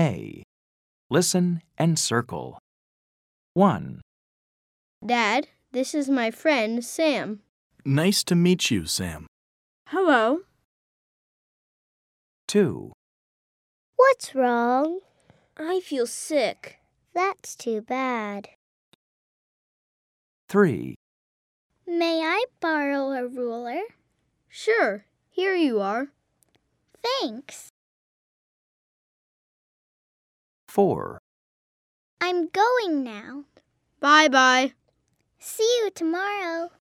A. Listen and circle. 1, Dad, this is my friend, Sam. Nice to meet you, Sam. Hello. 2, What's wrong? I feel sick. That's too bad. 3, May I borrow a ruler? Sure, here you are. Thanks. 4, I'm going now. Bye-bye. See you tomorrow.